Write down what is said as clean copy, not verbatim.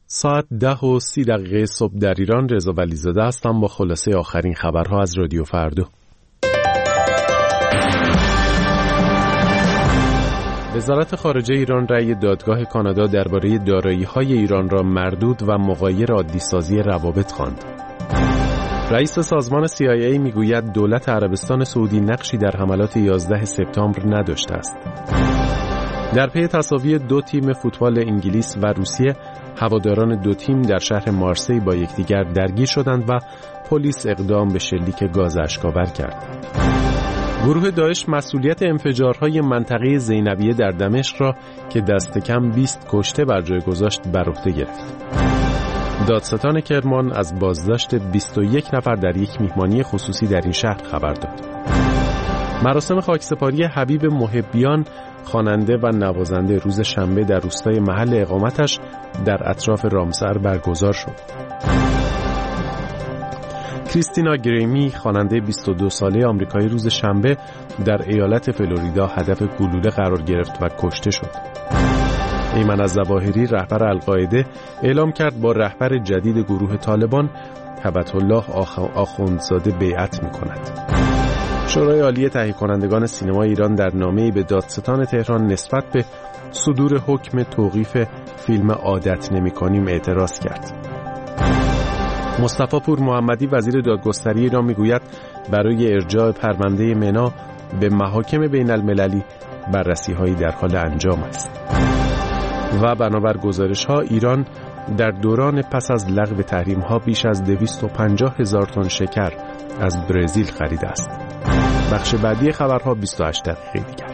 ساعت 10:30 صبح در ایران. رضا ولیزاده هستم با خلاصه آخرین خبرها از رادیو فردا. وزارت خارجه ایران رأی دادگاه کانادا درباره دارایی‌های ایران را مردود و مغایر عادی‌سازی روابط خواند. رئیس سازمان CIA میگوید دولت عربستان سعودی نقشی در حملات 11 سپتامبر نداشته است. در پی تساوی دو تیم فوتبال انگلیس و روسیه، هواداران دو تیم در شهر مارسی با یکدیگر درگیر شدند و پلیس اقدام به شلیک گاز اشک‌آور کرد. گروه داعش مسئولیت انفجارهای منطقه زینبیه در دمشق را که دست کم 20 کشته بر جای گذاشت بر عهده گرفت. دادستان کرمان از بازداشت 21 نفر در یک میهمانی خصوصی در این شهر خبر داد. مراسم خاکسپاری حبیب محبیان، خواننده و نوازنده، روز شنبه در روستای محل اقامتش در اطراف رامسر برگزار شد. کریستینا گریمی، خواننده 22 ساله آمریکایی، روز شنبه در ایالت فلوریدا هدف گلوله قرار گرفت و کشته شد. ایمن الظواهری، رهبر القاعده، اعلام کرد با رهبر جدید گروه طالبان هبت الله آخوندزاده بیعت می‌کند. شورای عالی تهیه کنندگان سینما ایران در نامه‌ای به دادستان تهران نسبت به صدور حکم توقیف فیلم عادت نمی‌کنیم اعتراض کرد. مصطفی پور محمدی، وزیر دادگستری ایران، میگوید برای ارجاع پرونده منا به محاکم بین المللی بررسی‌هایی در حال انجام است. و بنابر گزارش‌ها ایران در دوران پس از لغو تحریم‌ها بیش از 250,000 تن شکر از برزیل خریده است. بخش بعدی خبرها 28 دقیقه دیگر.